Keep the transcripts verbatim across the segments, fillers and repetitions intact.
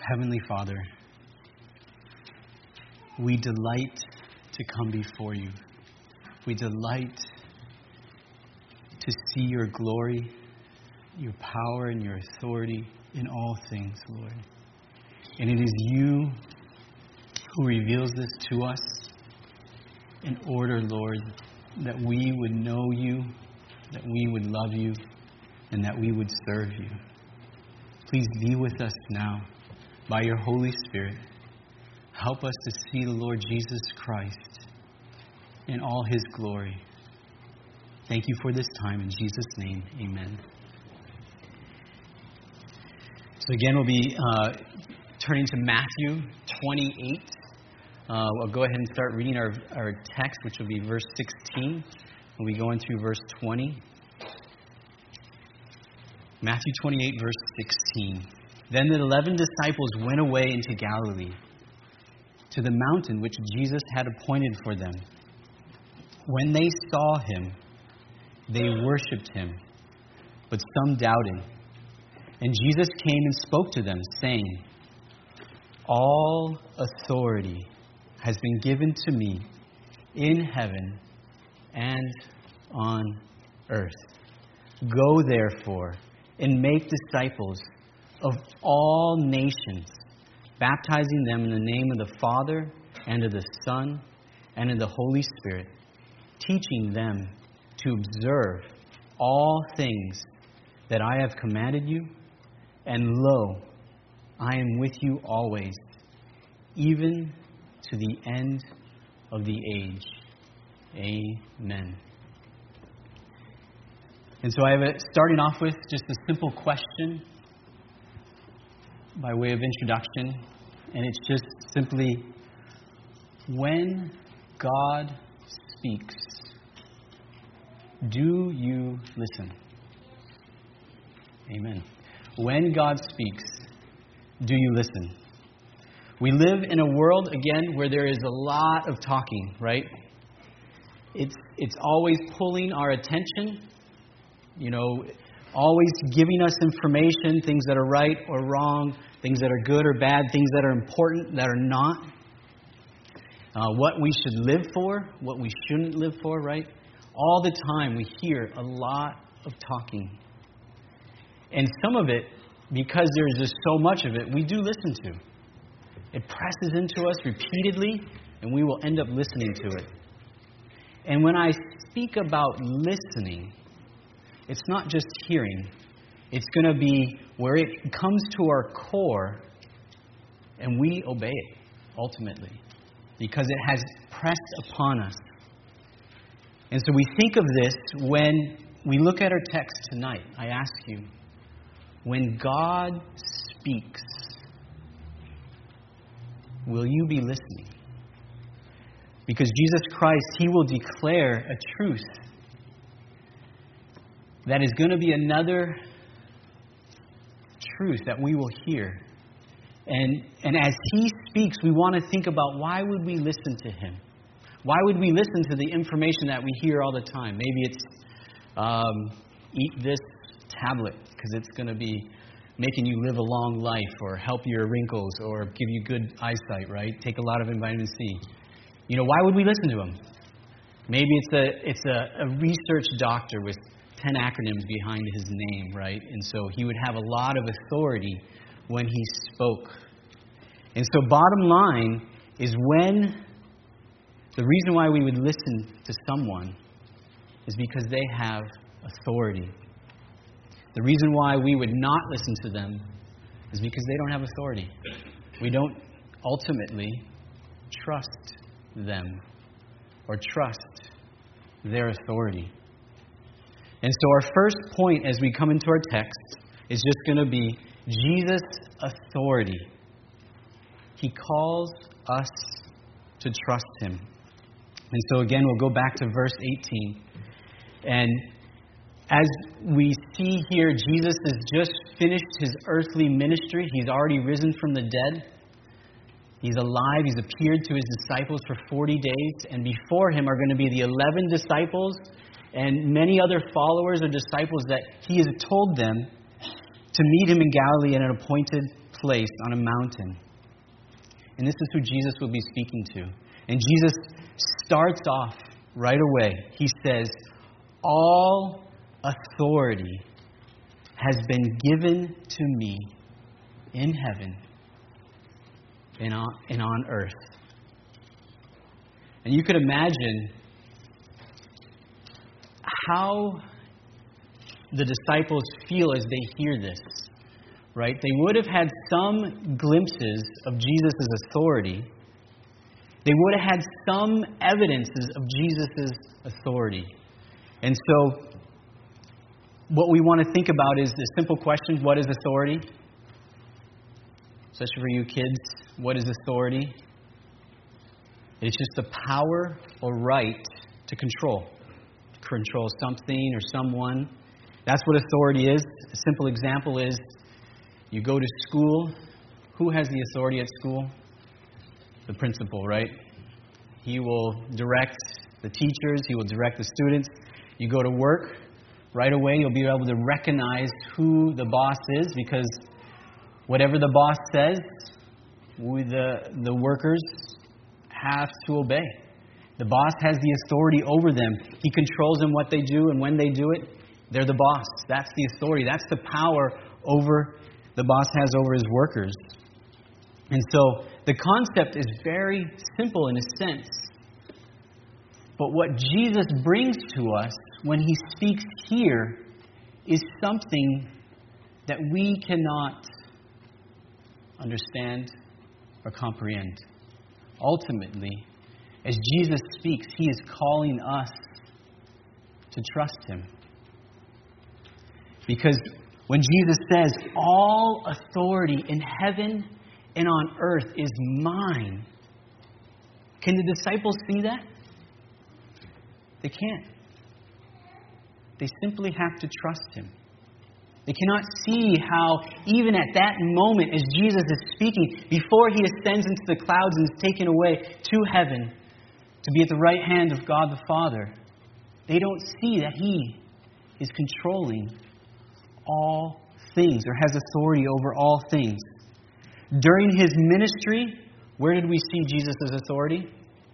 Heavenly Father, we delight to come before you. We delight to see your glory, your power, and your authority in all things, Lord. And it is you who reveals this to us in order, Lord, that we would know you, that we would love you, and that we would serve you. Please be with us now by your Holy Spirit. Help us to see the Lord Jesus Christ in all his glory. Thank you for this time. In Jesus' name, amen. So again, we'll be uh, turning to Matthew twenty-eight. Uh, we'll go ahead and start reading our, our text, which will be verse sixteen. We'll be going through verse twenty. Matthew twenty-eight, verse sixteen. Then the eleven disciples went away into Galilee, to the mountain which Jesus had appointed for them. When they saw him, they worshipped him, but some doubted. And Jesus came and spoke to them, saying, all authority has been given to me in heaven and on earth. Go therefore and make disciples of all nations, baptizing them in the name of the Father and of the Son and of the Holy Spirit, teaching them to observe all things that I have commanded you. And lo, I am with you always, even to the end of the age. Amen. And so I have a, starting off with just a simple question by way of introduction. And it's just simply, when God speaks, do you listen? Amen. When God speaks, do you listen? We live in a world, again, where there is a lot of talking, right? It's it's always pulling our attention, you know, always giving us information, things that are right or wrong, things that are good or bad, things that are important, that are not. Uh, what we should live for, what we shouldn't live for, right? All the time we hear a lot of talking. And some of it, because there's just so much of it, we do listen to. It presses into us repeatedly, and we will end up listening to it. And when I speak about listening, it's not just hearing. It's going to be where it comes to our core, and we obey it, ultimately, because it has pressed upon us. And so we think of this when we look at our text tonight. I ask you, when God speaks, will you be listening? Because Jesus Christ, he will declare a truth that is going to be another truth that we will hear. And, and as he speaks, we want to think about, why would we listen to him? Why would we listen to the information that we hear all the time? Maybe it's um, eat this tablet because it's going to be making you live a long life, or help your wrinkles, or give you good eyesight, right? Take a lot of vitamin C. You know, why would we listen to him? Maybe it's a it's a, a research doctor with ten acronyms behind his name, right? And so he would have a lot of authority when he spoke. And so bottom line is, when the reason why we would listen to someone is because they have authority. The reason why we would not listen to them is because they don't have authority. We don't ultimately trust them or trust their authority. And so our first point as we come into our text is just going to be Jesus' authority. He calls us to trust him. And so again, we'll go back to verse eighteen. And as we see here, Jesus has just finished his earthly ministry. He's already risen from the dead. He's alive. He's appeared to his disciples for forty days. And before him are going to be the eleven disciples and many other followers or disciples that he has told them to meet him in Galilee at an appointed place on a mountain. And this is who Jesus will be speaking to. And Jesus starts off right away. He says, all authority has been given to me in heaven and on, and on earth. And you could imagine how the disciples feel as they hear this, right? They would have had some glimpses of Jesus' authority. They would have had some evidences of Jesus' authority. And so, what we want to think about is the simple question, what is authority? Especially for you kids, what is authority? It's just the power or right to control. To control something or someone. That's what authority is. A simple example is, you go to school. Who has the authority at school? The principal, right? He will direct the teachers. He will direct the students. You go to work. Right away, you'll be able to recognize who the boss is, because whatever the boss says, we, the, the workers have to obey. The boss has the authority over them. He controls them, what they do, and when they do it, they're the boss. That's the authority. That's the power over the boss has over his workers. And so the concept is very simple in a sense. But what Jesus brings to us when he speaks here is something that we cannot understand or comprehend. Ultimately, as Jesus speaks, he is calling us to trust him. Because when Jesus says, all authority in heaven and on earth is mine, can the disciples see that? They can't. They simply have to trust him. They cannot see how, even at that moment, as Jesus is speaking, before he ascends into the clouds and is taken away to heaven to be at the right hand of God the Father, they don't see that he is controlling all things, or has authority over all things. During his ministry, where did we see Jesus' authority?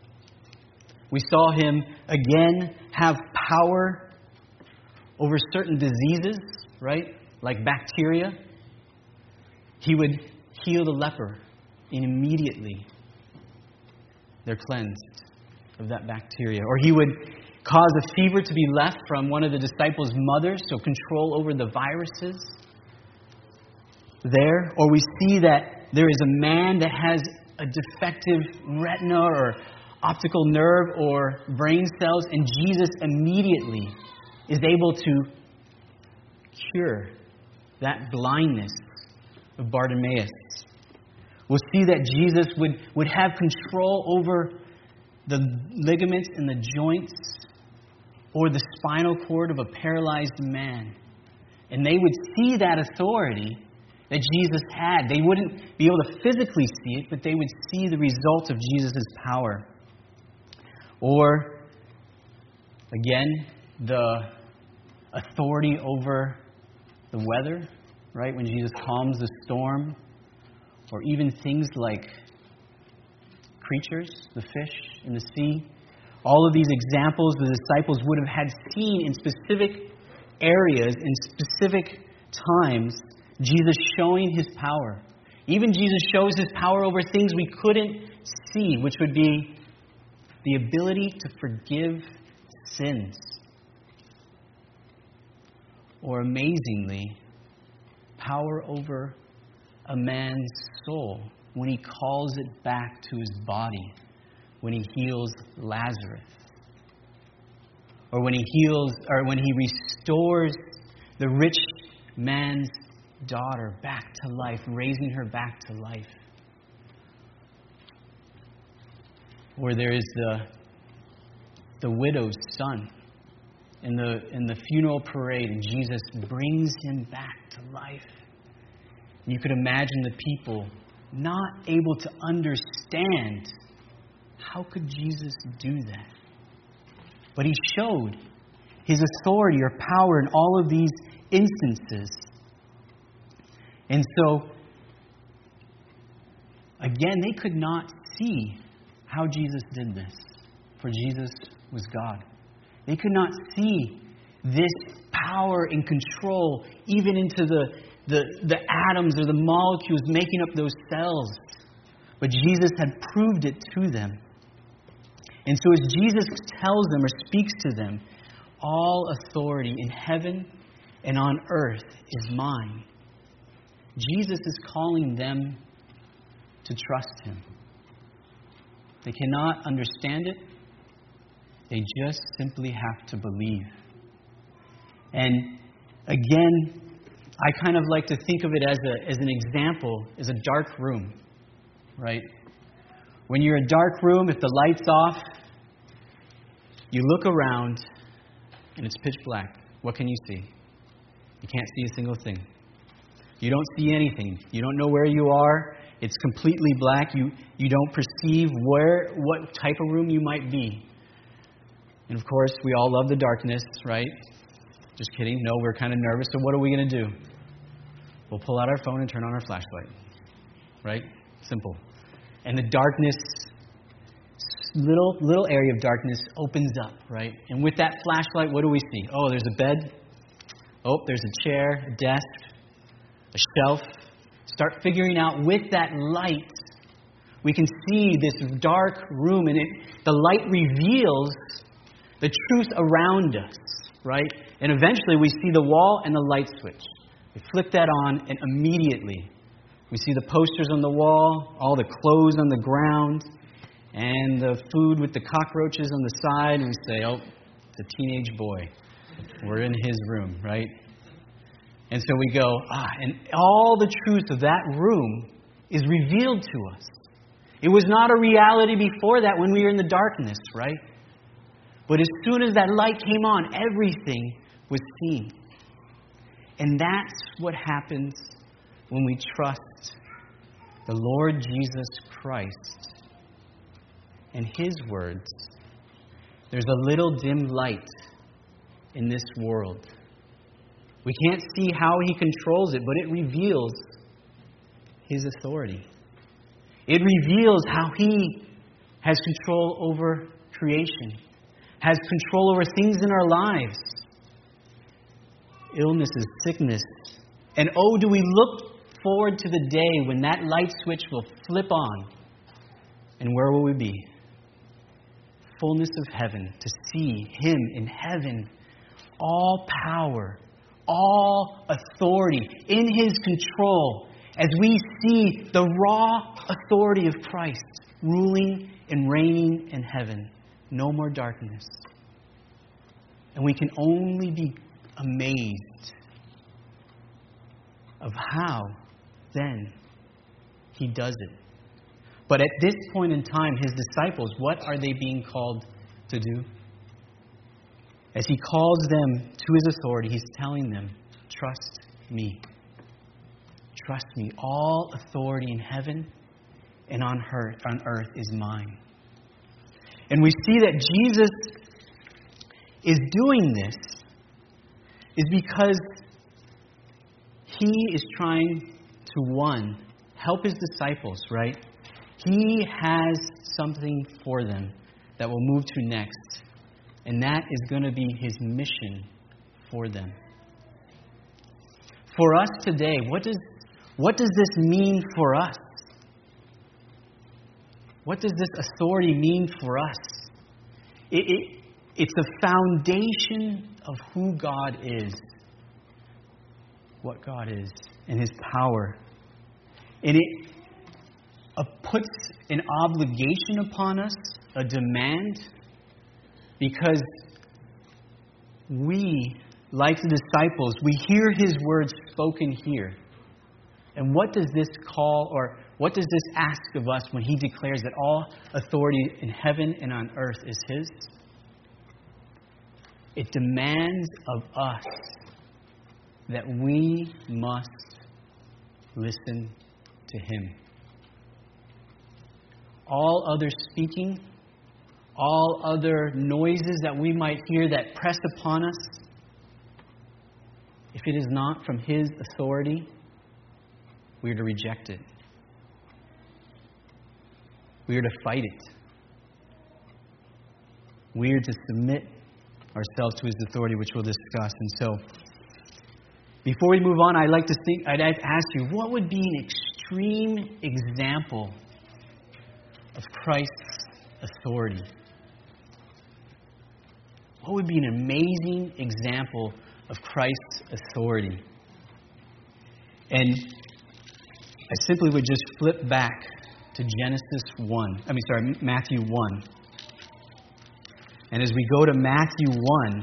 We saw him again have power over certain diseases, right? Like bacteria. He would heal the leper, and immediately they're cleansed of that bacteria. Or he would cause a fever to be left from one of the disciples' mothers, so control over the viruses there. Or we see that there is a man that has a defective retina or optical nerve or brain cells, and Jesus immediately is able to cure that blindness of Bartimaeus. We'll see that Jesus would, would have control over the ligaments and the joints or the spinal cord of a paralyzed man. And they would see that authority that Jesus had. They wouldn't be able to physically see it, but they would see the result of Jesus' power. Or, again, the authority over the weather, right? When Jesus calms the storm. Or even things like creatures, the fish in the sea. All of these examples the disciples would have had seen in specific areas, in specific times, Jesus showing his power. Even Jesus shows his power over things we couldn't see, which would be the ability to forgive sins. Or amazingly, power over a man's soul when he calls it back to his body, when he heals Lazarus, or when he heals, or when he restores the rich man's daughter back to life, raising her back to life. Or there is the the widow's son in the in the funeral parade, and Jesus brings him back to life. And you could imagine the people not able to understand, how could Jesus do that? But he showed his authority or power in all of these instances. And so again, they could not see how Jesus did this, for Jesus was God. They could not see this power and control even into the, the, the atoms or the molecules making up those cells. But Jesus had proved it to them. And so as Jesus tells them or speaks to them, all authority in heaven and on earth is mine. Jesus is calling them to trust Him. They cannot understand it. They just simply have to believe. And again, I kind of like to think of it as a as an example, as a dark room, right? When you're in a dark room, if the light's off, you look around and it's pitch black. What can you see? You can't see a single thing. You don't see anything. You don't know where you are. It's completely black. You you don't perceive where what type of room you might be. And of course, we all love the darkness, right? Just kidding. No, we're kind of nervous. So what are we going to do? We'll pull out our phone and turn on our flashlight. Right? Simple. And the darkness, little little area of darkness opens up, right? And with that flashlight, what do we see? Oh, there's a bed. Oh, there's a chair, a desk, a shelf. Start figuring out with that light, we can see this dark room, and it, the light reveals the truth around us, right? And eventually we see the wall and the light switch. We flip that on, and immediately we see the posters on the wall, all the clothes on the ground, and the food with the cockroaches on the side, and we say, oh, it's a teenage boy. We're in his room, right? And so we go, ah, and all the truth of that room is revealed to us. It was not a reality before that when we were in the darkness, right? But as soon as that light came on, everything was seen. And that's what happens when we trust the Lord Jesus Christ and His words. There's a little dim light in this world. We can't see how He controls it, but it reveals His authority. It reveals how He has control over creation, has control over things in our lives. Illnesses, sickness. And oh, do we look forward to the day when that light switch will flip on. And where will we be? Fullness of heaven, to see Him in heaven. All power, all authority in His control, as we see the raw authority of Christ ruling and reigning in heaven. No more darkness. And we can only be amazed of how then He does it. But at this point in time, His disciples, what are they being called to do? As He calls them to His authority, He's telling them, trust me. Trust me. All authority in heaven and on earth, on earth is mine. And we see that Jesus is doing this is because He is trying to, one, help His disciples, right? He has something for them that we'll move to next. And that is going to be His mission for them. For us today, what does, what does this mean for us? What does this authority mean for us? It, it, it's the foundation of who God is. What God is and His power. And it uh, puts an obligation upon us, a demand, because we, like the disciples, we hear His words spoken here. And what does this call, or what does this ask of us when He declares that all authority in heaven and on earth is His? It demands of us that we must listen to Him. All other speaking, all other noises that we might hear that press upon us, if it is not from His authority, we are to reject it. We are to fight it. We are to submit ourselves to His authority, which we'll discuss. And so, before we move on, I'd like to think, I'd ask you, what would be an extreme example of Christ's authority? What would be an amazing example of Christ's authority? And I simply would just flip back to Genesis one. I mean, sorry, Matthew one. And as we go to Matthew one,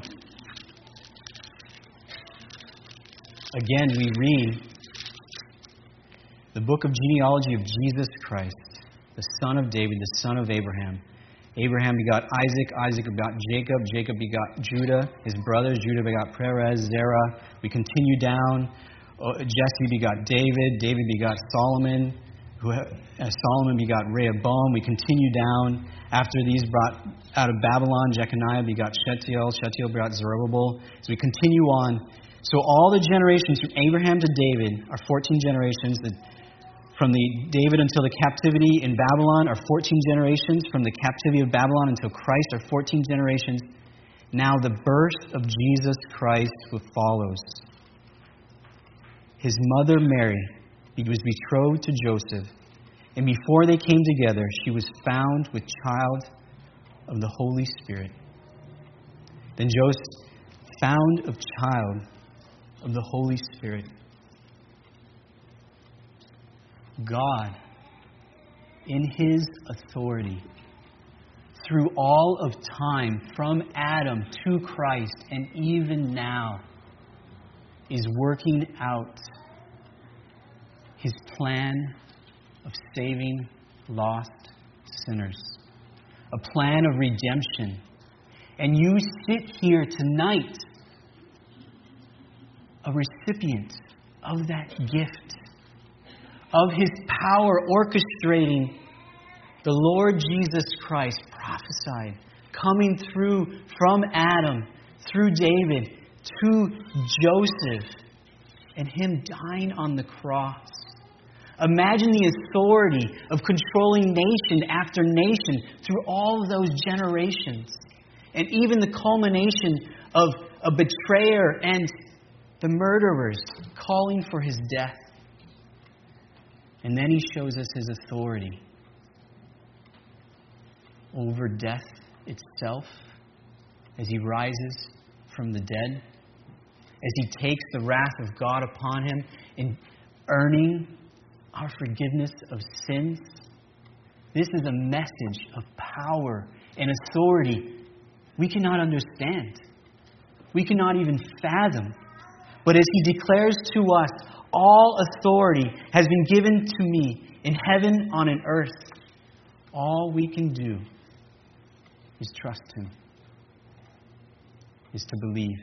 again we read the book of genealogy of Jesus Christ, the son of David, the son of Abraham. Abraham begot Isaac, Isaac begot Jacob, Jacob begot Judah, his brothers, Judah begot Perez, Zerah. We continue down. Jesse begot David, David begot Solomon, who uh, Solomon begot Rehoboam. We continue down. After these brought out of Babylon, Jeconiah begot Shealtiel, Shealtiel begot Zerubbabel. As we continue on, so all the generations from Abraham to David are fourteen generations. From the David until the captivity in Babylon are fourteen generations. From the captivity of Babylon until Christ are fourteen generations. Now the birth of Jesus Christ follows. His mother Mary was betrothed to Joseph, and before they came together, she was found with child of the Holy Spirit. Then Joseph found a child of the Holy Spirit. God, in His authority, through all of time, from Adam to Christ, and even now, is working out His plan of saving lost sinners. A plan of redemption. And you sit here tonight, a recipient of that gift, of His power orchestrating the Lord Jesus Christ prophesied, coming through from Adam, through David, to Joseph, and Him dying on the cross. Imagine the authority of controlling nation after nation through all of those generations. And even the culmination of a betrayer and the murderers calling for His death. And then He shows us His authority over death itself as He rises from the dead, as He takes the wrath of God upon Him in earning our forgiveness of sins. This is a message of power and authority we cannot understand. We cannot even fathom. But as He declares to us, all authority has been given to me in heaven, on an earth. All we can do is trust Him, is to believe.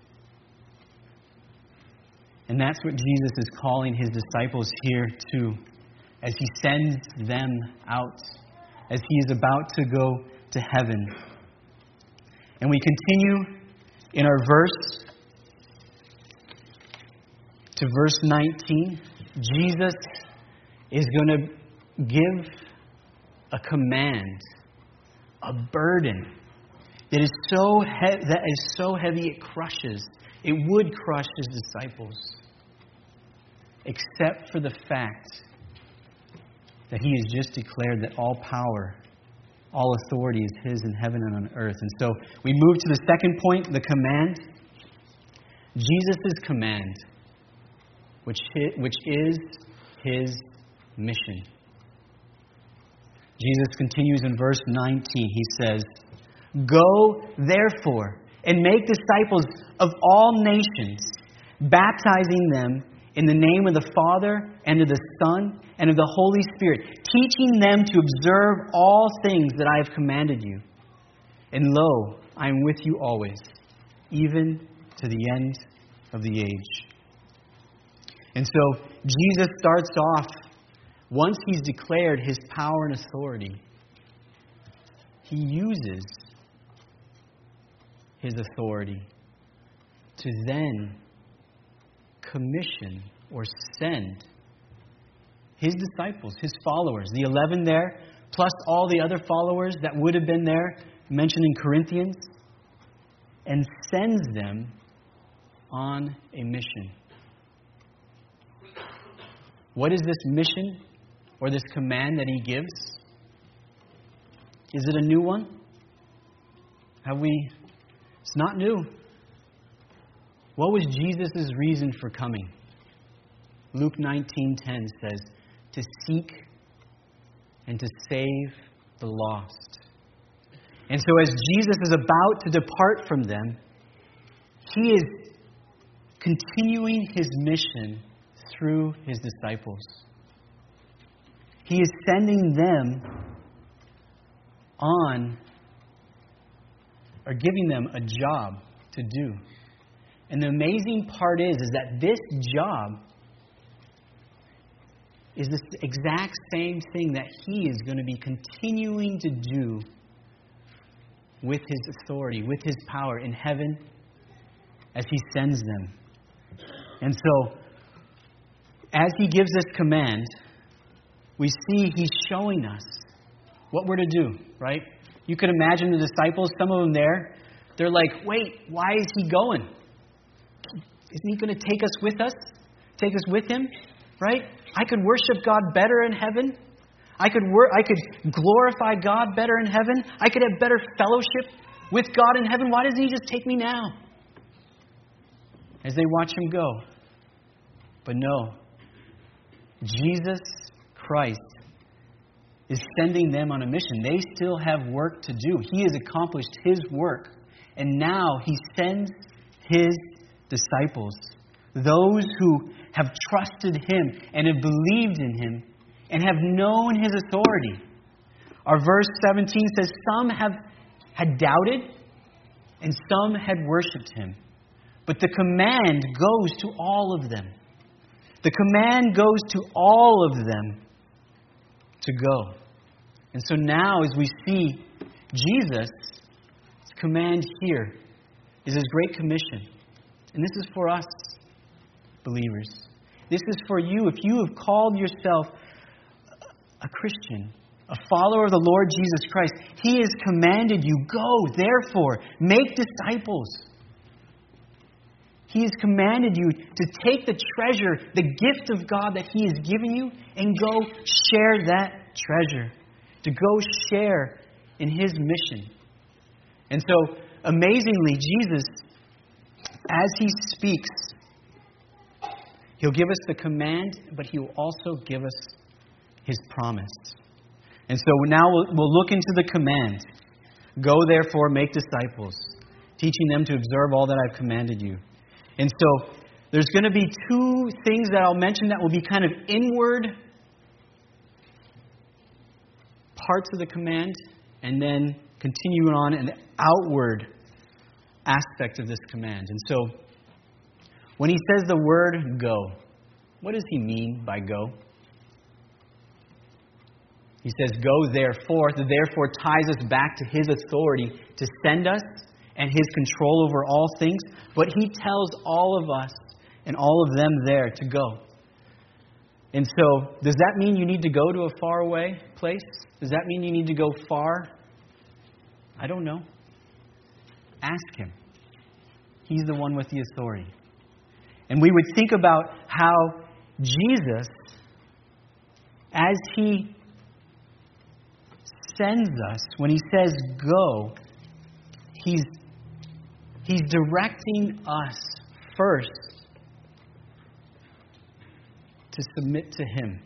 And that's what Jesus is calling His disciples here to, as He sends them out, as He is about to go to heaven. And we continue in our verse to verse nineteen. Jesus is going to give a command, a burden that is so he- that is so heavy it crushes. It would crush His disciples, except for the fact that He has just declared that all power, all authority is His in heaven and on earth. And so we move to the second point, the command. Jesus' command, which which is His mission. Jesus continues in verse nineteen. He says, "Go, therefore, and make disciples of all nations, baptizing them in the name of the Father, and of the Son, and of the Holy Spirit, teaching them to observe all things that I have commanded you. And lo, I am with you always, even to the end of the age." And so Jesus starts off, once He's declared His power and authority, He uses His authority to then commission or send His disciples, His followers, the eleven there, plus all the other followers that would have been there, mentioned in Corinthians, and sends them on a mission. What is this mission or this command that he gives? Is it a new one? Have we... It's not new. What was Jesus' reason for coming? Luke nineteen ten says, to seek and to save the lost. And so as Jesus is about to depart from them, he is continuing his mission through his disciples. He is sending them on, or giving them a job to do. And the amazing part is, is that this job is this exact same thing that he is going to be continuing to do with his authority, with his power in heaven as he sends them. And so, as he gives this command, we see he's showing us what we're to do, right? You can imagine the disciples, some of them there, they're like, wait, why is he going? Isn't he going to take us with us? Take us with him? Right? I could worship God better in heaven. I could wor- I could glorify God better in heaven. I could have better fellowship with God in heaven. Why doesn't he just take me now? As they watch him go. But no. Jesus Christ is sending them on a mission. They still have work to do. He has accomplished his work. And now he sends his disciples, those who have trusted him and have believed in him and have known his authority. Our verse seventeen says, some have had doubted and some had worshipped him. But the command goes to all of them. The command goes to all of them to go. And so now as we see Jesus' command here is his great commission. And this is for us, believers. This is for you. If you have called yourself a Christian, a follower of the Lord Jesus Christ, he has commanded you, go, therefore, make disciples. He has commanded you to take the treasure, the gift of God that he has given you, and go share that treasure. To go share in his mission. And so, amazingly, Jesus, as he speaks, he'll give us the command, but he will also give us his promise. And so now we'll, we'll look into the command. Go, therefore, make disciples, teaching them to observe all that I've commanded you. And so there's going to be two things that I'll mention that will be kind of inward parts of the command, and then continuing on an outward aspect of this command. And so, when he says the word go, what does he mean by go? He says, go therefore. The therefore ties us back to his authority to send us and his control over all things. But he tells all of us and all of them there to go. And so, does that mean you need to go to a faraway place? Does that mean you need to go far? I don't know. Ask him. He's the one with the authority. And we would think about how Jesus, as he sends us, when he says go, he's, he's directing us first to submit to him.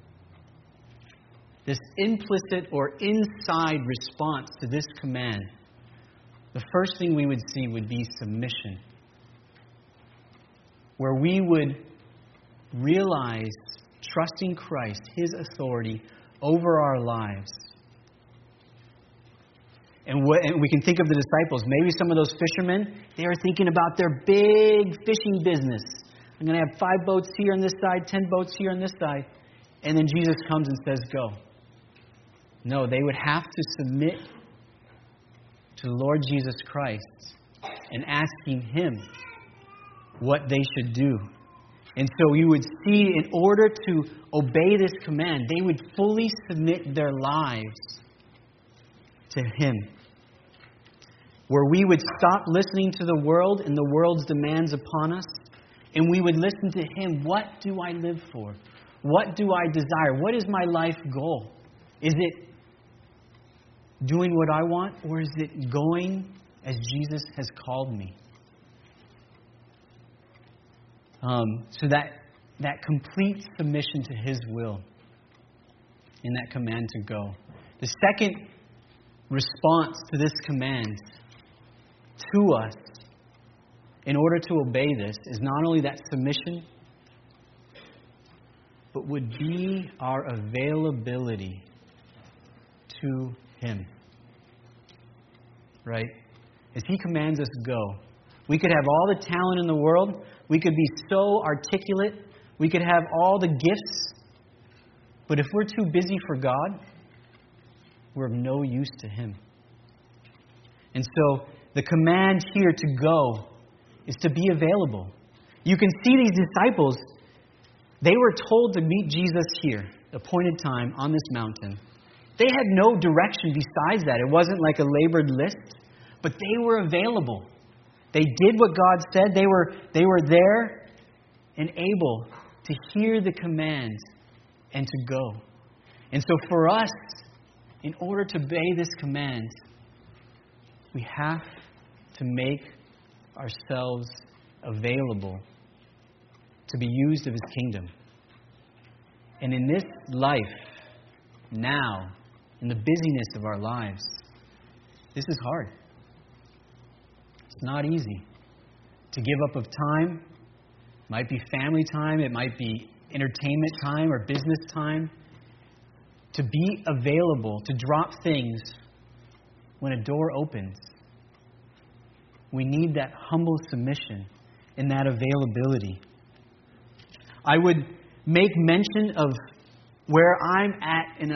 This implicit or inside response to this command, the first thing we would see would be submission. Where we would realize, trusting Christ, his authority over our lives. And, what, and we can think of the disciples. Maybe some of those fishermen, they are thinking about their big fishing business. I'm going to have five boats here on this side, ten boats here on this side. And then Jesus comes and says, go. No, they would have to submit to the Lord Jesus Christ and asking him what they should do. And so you would see, in order to obey this command, they would fully submit their lives to Him. Where we would stop listening to the world and the world's demands upon us, and we would listen to Him. What do I live for? What do I desire? What is my life goal? Is it doing what I want, or is it going as Jesus has called me? Um, so that that complete submission to His will in that command to go. The second response to this command to us in order to obey this is not only that submission, but would be our availability to Him. Right? As He commands us go, we could have all the talent in the world. We could be so articulate. We could have all the gifts. But if we're too busy for God, we're of no use to Him. And so the command here to go is to be available. You can see these disciples, they were told to meet Jesus here, appointed time, on this mountain. They had no direction besides that. It wasn't like a labored list, but they were available. They did what God said. They were, they were there and able to hear the commands and to go. And so for us, in order to obey this command, we have to make ourselves available to be used of His kingdom. And in this life, now, in the busyness of our lives, this is hard. It's not easy to give up of time. It might be family time. It might be entertainment time or business time. To be available, to drop things when a door opens. We need that humble submission and that availability. I would make mention of where I'm at in a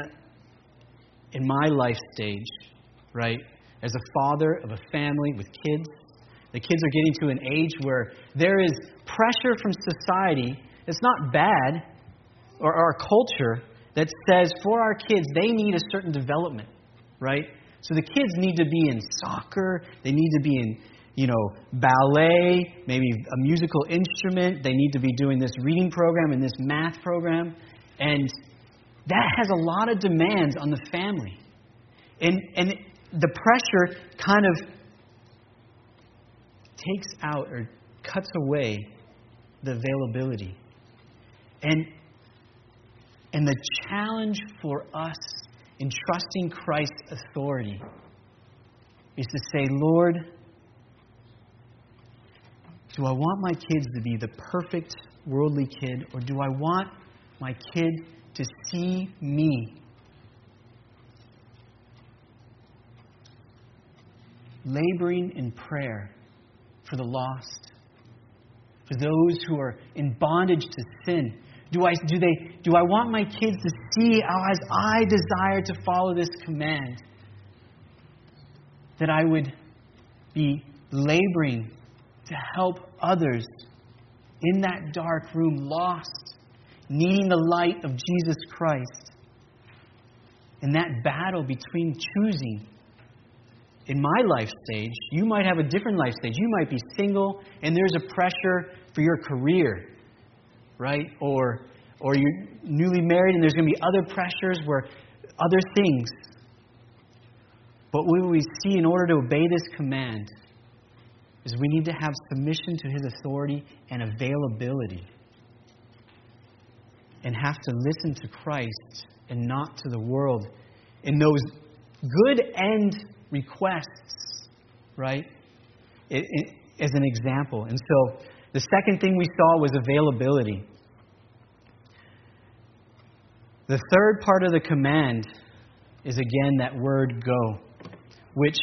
in my life stage, right? As a father of a family with kids. The kids are getting to an age where there is pressure from society. It's not bad, or our culture, that says for our kids, they need a certain development, right? So the kids need to be in soccer. They need to be in, you know, ballet, maybe a musical instrument. They need to be doing this reading program and this math program. And that has a lot of demands on the family. And, and the pressure kind of takes out or cuts away the availability. And And the challenge for us in trusting Christ's authority is to say, Lord, do I want my kids to be the perfect worldly kid, or do I want my kid to see me laboring in prayer for the lost, for those who are in bondage to sin? Do I, do they, do I want my kids to see how, as I desire to follow this command, that I would be laboring to help others in that dark room, lost, needing the light of Jesus Christ? In that battle between choosing, in my life stage, you might have a different life stage. You might be single and there's a pressure for your career. Right? Or or you're newly married and there's going to be other pressures where other things. But what we see in order to obey this command is we need to have submission to His authority and availability. And have to listen to Christ and not to the world in those good end requests. Right? It, it, as an example. And so the second thing we saw was availability. The third part of the command is again that word go, which,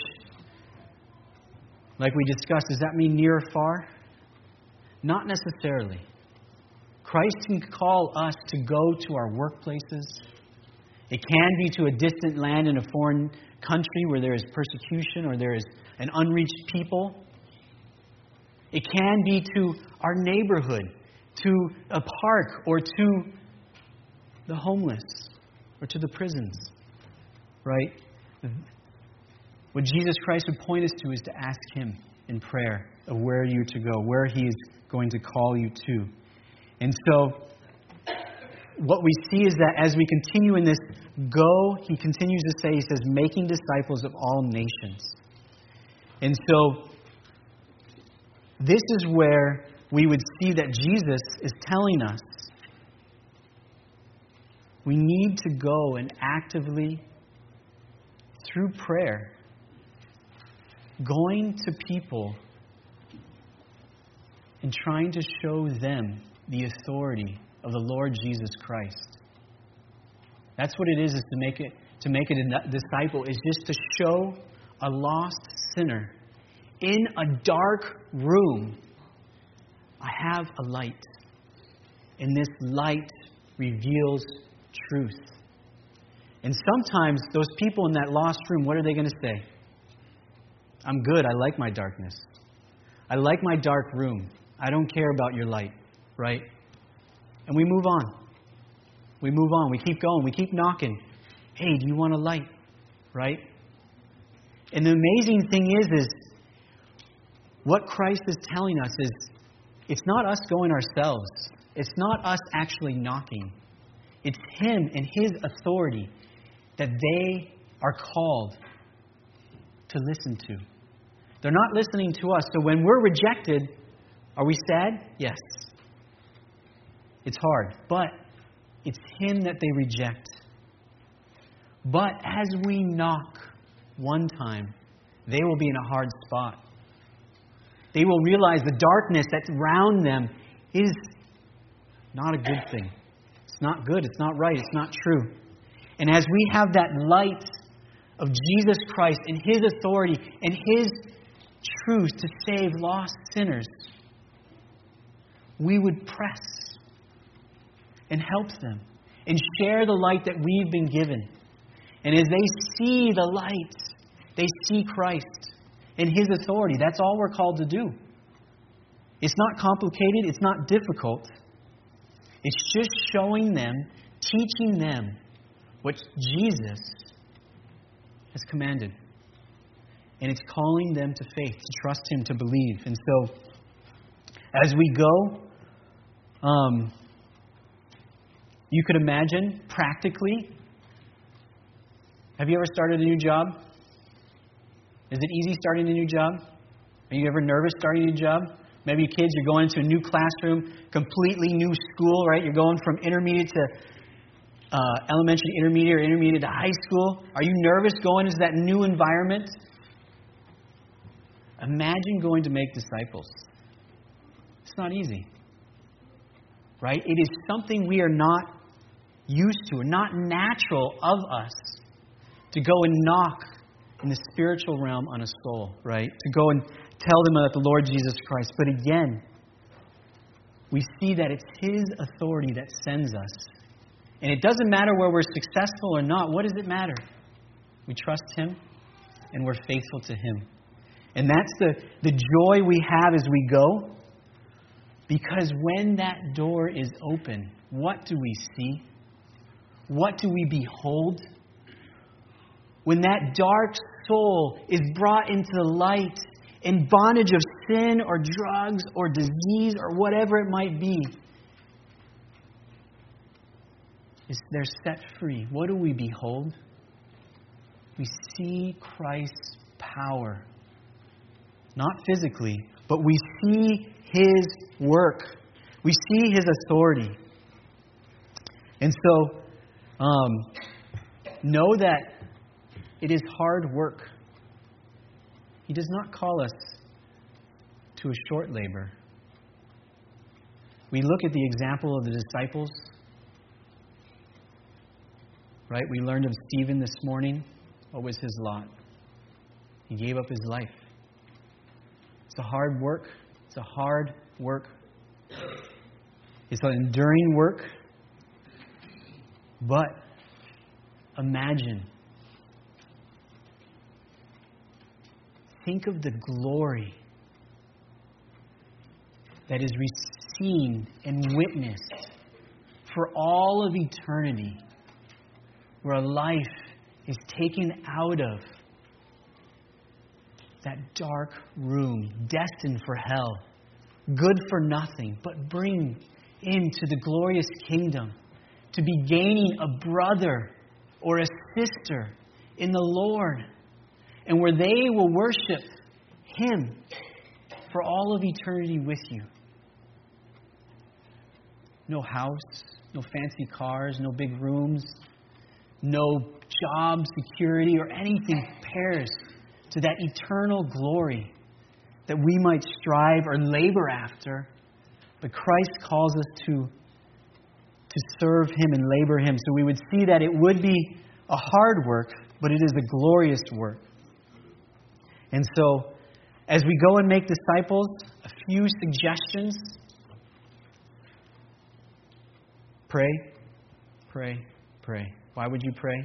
like we discussed, does that mean near or far? Not necessarily. Christ can call us to go to our workplaces. It can be to a distant land in a foreign country where there is persecution or there is an unreached people. It can be to our neighborhood, to a park or to the homeless or to the prisons, right? What Jesus Christ would point us to is to ask Him in prayer of where you're to go, where He is going to call you to. And so, what we see is that as we continue in this go, He continues to say, He says, making disciples of all nations. And so, this is where we would see that Jesus is telling us we need to go and actively, through prayer, going to people and trying to show them the authority of the Lord Jesus Christ. That's what it is, is to make it to make it a disciple, is just to show a lost sinner in a dark room, I have a light. And this light reveals truth. And sometimes those people in that lost room, what are they going to say? I'm good. I like my darkness. I like my dark room. I don't care about your light, right? And we move on. We move on. We keep going. We keep knocking. Hey, do you want a light? Right? And the amazing thing is, is what Christ is telling us is it's not us going ourselves. It's not us actually knocking. It's Him and His authority that they are called to listen to. They're not listening to us. So when we're rejected, are we sad? Yes. It's hard. But it's Him that they reject. But as we knock one time, they will be in a hard spot. They will realize the darkness that's around them is not a good thing. It's not good. It's not right. It's not true. And as we have that light of Jesus Christ and His authority and His truth to save lost sinners, we would press and help them and share the light that we've been given. And as they see the light, they see Christ and His authority. That's all we're called to do. It's not complicated. It's not difficult. It's just showing them, teaching them what Jesus has commanded. And it's calling them to faith, to trust Him, to believe. And so, as we go, um, you could imagine practically. Have you ever started a new job? Is it easy starting a new job? Are you ever nervous starting a new job? Maybe kids, you're going into a new classroom, completely new school, right? You're going from intermediate to uh, elementary, intermediate, or intermediate to high school. Are you nervous going into that new environment? Imagine going to make disciples. It's not easy, right? It is something we are not used to, or not natural of us, to go and knock in the spiritual realm on a soul, right? To go and tell them about the Lord Jesus Christ. But again, we see that it's His authority that sends us. And it doesn't matter where we're successful or not. What does it matter? We trust Him and we're faithful to Him. And that's the, the joy we have as we go. Because when that door is open, what do we see? What do we behold? When that dark soul is brought into the light, in bondage of sin or drugs or disease or whatever it might be, is they're set free. What do we behold? We see Christ's power. Not physically, but we see His work. We see His authority. And so, um, know that it is hard work. He does not call us to a short labor. We look at the example of the disciples. Right? We learned of Stephen this morning. What was his lot? He gave up his life. It's a hard work. It's a hard work. It's an enduring work. But imagine. Think of the glory that is seen and witnessed for all of eternity, where a life is taken out of that dark room, destined for hell, good for nothing, but bring into the glorious kingdom to be gaining a brother or a sister in the Lord, and where they will worship Him for all of eternity with you. No house, no fancy cars, no big rooms, no job security or anything compares to that eternal glory that we might strive or labor after. But Christ calls us to, to serve Him and labor Him. So we would see that it would be a hard work, but it is a glorious work. And so, as we go and make disciples, a few suggestions. Pray, pray, pray. Why would you pray?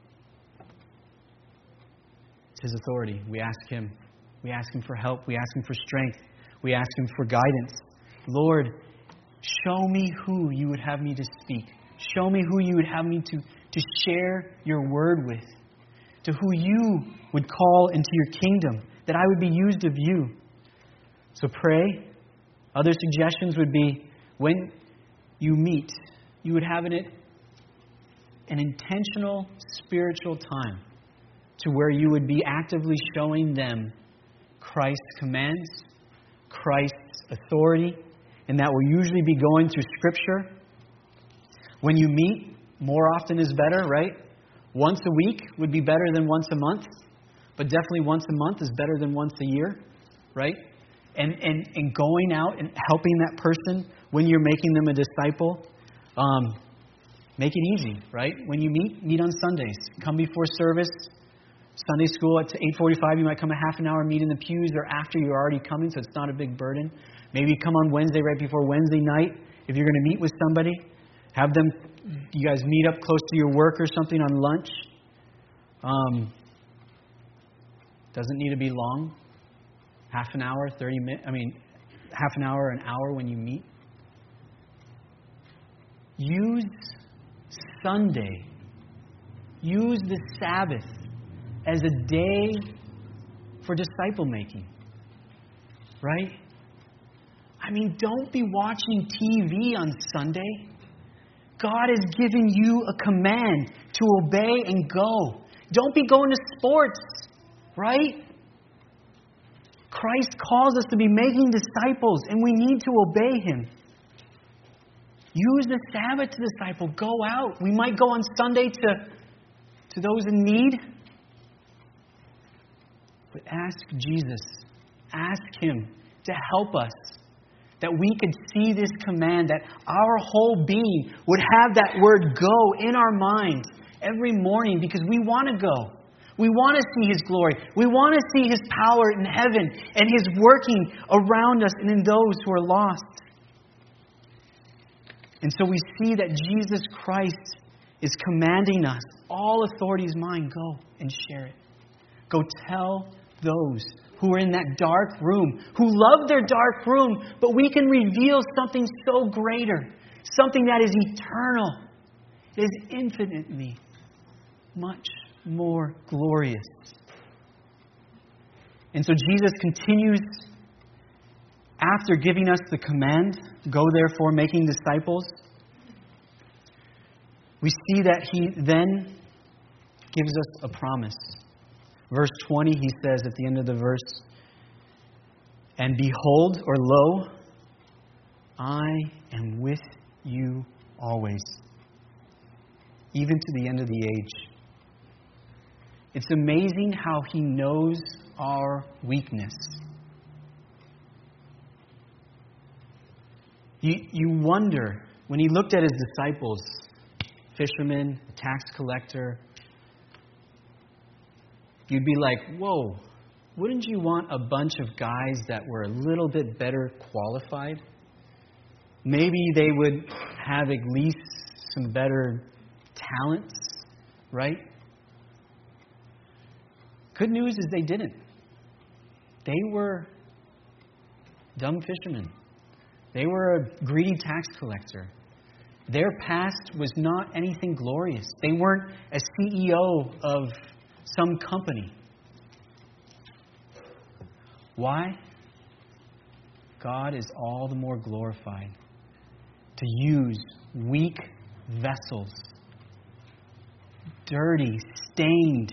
It's His authority. We ask Him. We ask Him for help. We ask Him for strength. We ask Him for guidance. Lord, show me who you would have me to speak. Show me who you would have me to, to share your word with. To who you would call into your kingdom. That I would be used of you. So pray. Other suggestions would be when you meet, you would have it an intentional spiritual time to where you would be actively showing them Christ's commands, Christ's authority, and that will usually be going through Scripture. When you meet, more often is better, right? Once a week would be better than once a month, but definitely once a month is better than once a year, right? And and, and going out and helping that person when you're making them a disciple, um, make it easy, right? When you meet, meet on Sundays. Come before service. Sunday school at eight forty-five, you might come a half an hour, meet in the pews, or after you're already coming, so it's not a big burden. Maybe come on Wednesday, right before Wednesday night. If you're going to meet with somebody, have them, you guys meet up close to your work or something on lunch. Um, doesn't need to be long. Half an hour, thirty minutes, I mean, half an hour, an hour when you meet. Use Sunday. Use the Sabbath as a day for disciple making. Right? I mean, don't be watching T V on Sunday. God has given you a command to obey and go. Don't be going to sports. Right? Christ calls us to be making disciples, and we need to obey Him. Use the Sabbath to disciple. Go out. We might go on Sunday to, to those in need. But ask Jesus. Ask Him to help us. That we could see this command, that our whole being would have that word go in our minds every morning, because we want to go. We want to see His glory. We want to see His power in heaven and His working around us and in those who are lost. And so we see that Jesus Christ is commanding us. All authority is mine. Go and share it. Go tell those who are in that dark room, who love their dark room, but we can reveal something so greater, something that is eternal, it is infinitely much more glorious. And so Jesus continues after giving us the command, go therefore making disciples. We see that He then gives us a promise. Verse twenty, He says at the end of the verse, and behold, or lo, I am with you always, even to the end of the age. It's amazing how He knows our weakness. You, you wonder, when He looked at His disciples, fishermen, tax collector, you'd be like, whoa, wouldn't you want a bunch of guys that were a little bit better qualified? Maybe they would have at least some better talents, right? Good news is they didn't. They were dumb fishermen. They were a greedy tax collector. Their past was not anything glorious. They weren't a C E O of some company. Why? God is all the more glorified to use weak vessels, dirty, stained,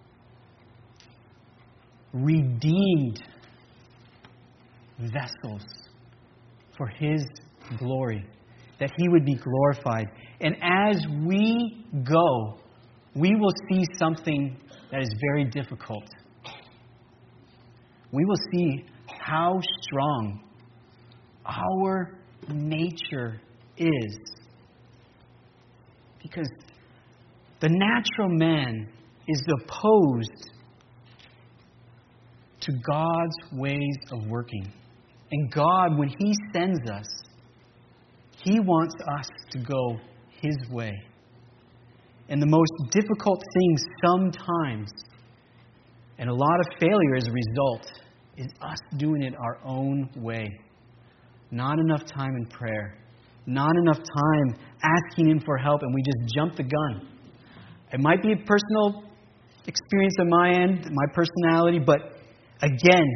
redeemed vessels for His glory, that He would be glorified. And as we go, we will see something that is very difficult. We will see how strong our nature is. Because the natural man is opposed to God's ways of working. And God, when He sends us, He wants us to go His way. And the most difficult thing sometimes, and a lot of failure as a result, is us doing it our own way. Not enough time in prayer. Not enough time asking Him for help, and we just jump the gun. It might be a personal experience on my end, my personality, but again,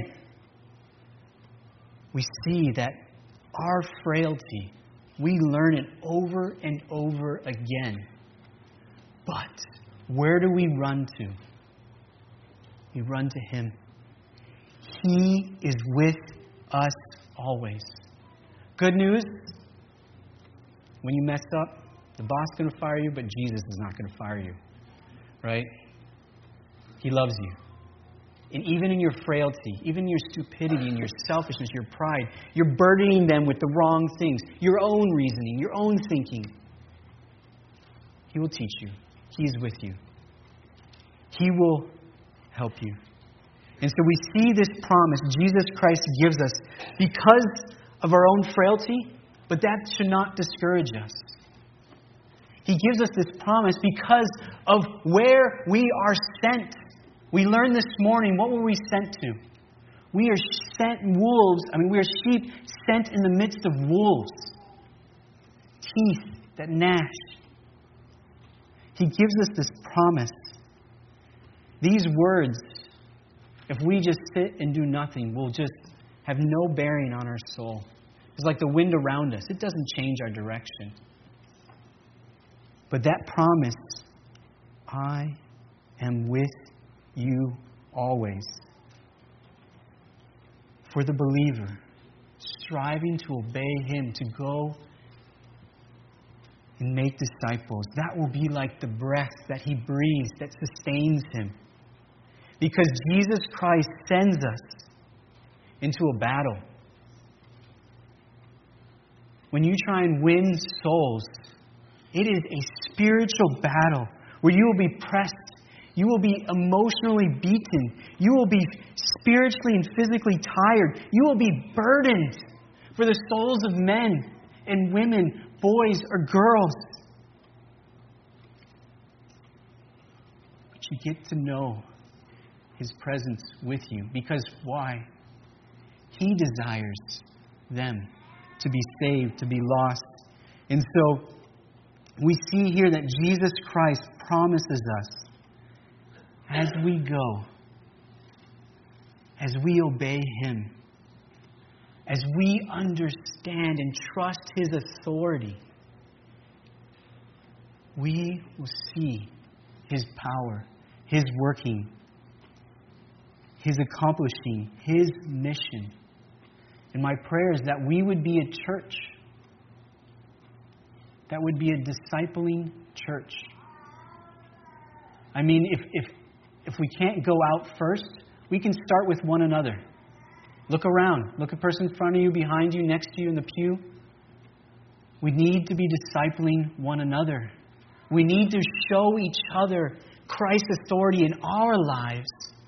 we see that our frailty, we learn it over and over again. But where do we run to? We run to Him. He is with us always. Good news, when you mess up, the boss is going to fire you, but Jesus is not going to fire you. Right? He loves you. And even in your frailty, even in your stupidity and your selfishness, your pride, you're burdening them with the wrong things, your own reasoning, your own thinking. He will teach you. He is with you. He will help you. And so we see this promise Jesus Christ gives us because of our own frailty, but that should not discourage us. He gives us this promise because of where we are sent. We learned this morning, what were we sent to? We are sent wolves, I mean, we are sheep sent in the midst of wolves. Teeth that gnash. He gives us this promise. These words, if we just sit and do nothing, will just have no bearing on our soul. It's like the wind around us. It doesn't change our direction. But that promise, I am with you always. For the believer, striving to obey Him, to go and make disciples, that will be like the breath that He breathes that sustains him. Because Jesus Christ sends us into a battle. When you try and win souls, it is a spiritual battle where you will be pressed. You will be emotionally beaten. You will be spiritually and physically tired. You will be burdened for the souls of men and women, boys or girls. But you get to know His presence with you. Because why? He desires them to be saved, to be lost. And so we see here that Jesus Christ promises us, as we go, as we obey Him, as we understand and trust His authority, we will see His power, His working, His accomplishing, His mission. And my prayer is that we would be a church that would be a discipling church. I mean, if if if we can't go out first, we can start with one another. Look around. Look at the person in front of you, behind you, next to you in the pew. We need to be discipling one another. We need to show each other Christ's authority in our lives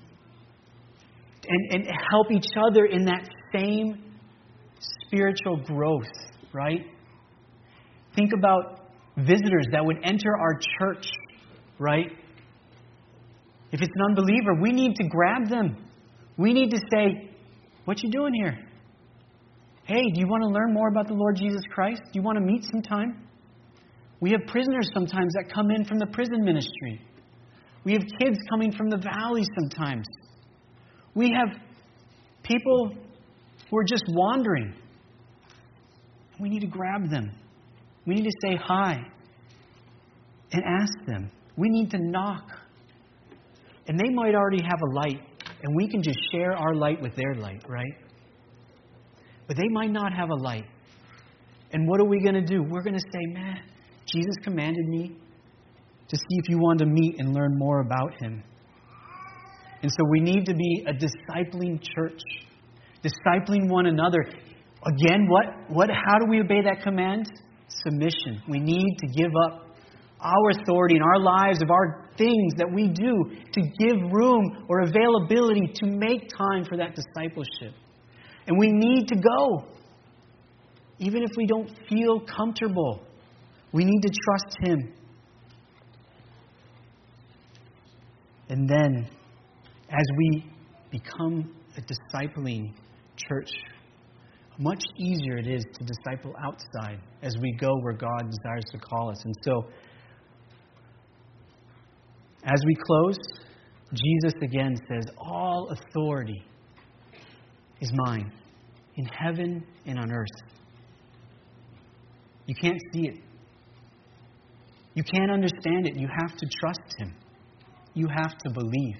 and, and help each other in that same spiritual growth, right? Think about visitors that would enter our church, right? If it's an unbeliever, we need to grab them. We need to say, "What you doing here? Hey, do you want to learn more about the Lord Jesus Christ? Do you want to meet sometime? We have prisoners sometimes that come in from the prison ministry. We have kids coming from the valley sometimes. We have people who are just wandering. We need to grab them. We need to say hi and ask them. We need to knock. And they might already have a light, and we can just share our light with their light, right? But they might not have a light. And what are we going to do? We're going to say, man, Jesus commanded me to see if you want to meet and learn more about Him. And so we need to be a discipling church, discipling one another. Again, what, what, how do we obey that command? Submission. We need to give up our authority in our lives, of our things that we do, to give room or availability to make time for that discipleship. And we need to go. Even if we don't feel comfortable, we need to trust Him. And then, as we become a discipling church, much easier it is to disciple outside as we go where God desires to call us. And so, as we close, Jesus again says, all authority is mine, in heaven and on earth. You can't see it. You can't understand it. You have to trust Him. You have to believe.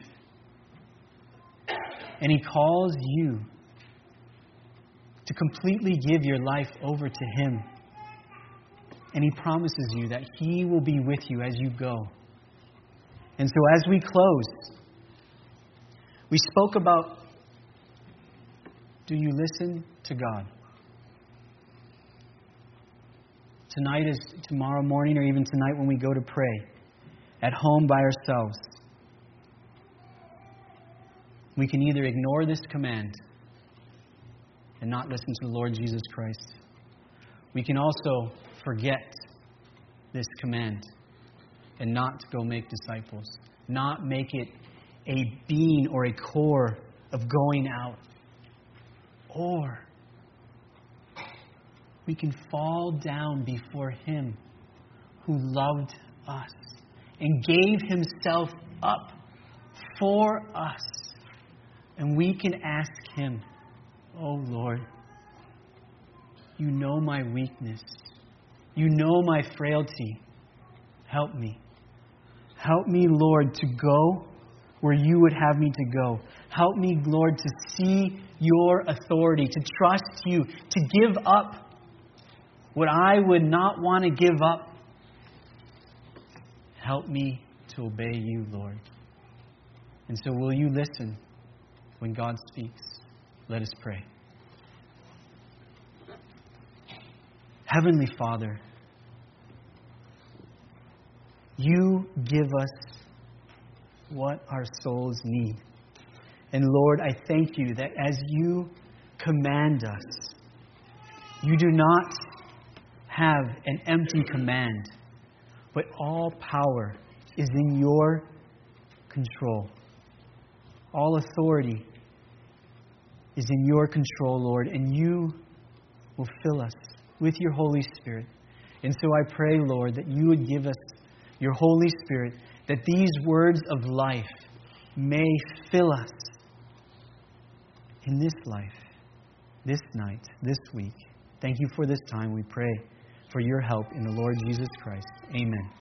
And He calls you to completely give your life over to Him. And He promises you that He will be with you as you go. And so as we close, we spoke about, do you listen to God? Tonight is tomorrow morning, or even tonight when we go to pray, at home by ourselves. We can either ignore this command and not listen to the Lord Jesus Christ. We can also forget this command and not go make disciples. Not make it a being or a core of going out. Or we can fall down before Him who loved us and gave Himself up for us. And we can ask Him, oh Lord, you know my weakness. You know my frailty. Help me. Help me, Lord, to go where you would have me to go. Help me, Lord, to see your authority, to trust you, to give up what I would not want to give up. Help me to obey you, Lord. And so will you listen when God speaks? Let us pray. Heavenly Father, you give us what our souls need. And Lord, I thank you that as you command us, you do not have an empty command, but all power is in your control. All authority is in your control, Lord, and you will fill us with your Holy Spirit. And so I pray, Lord, that you would give us your Holy Spirit, that these words of life may fill us in this life, this night, this week. Thank you for this time. We pray for your help in the Lord Jesus Christ. Amen.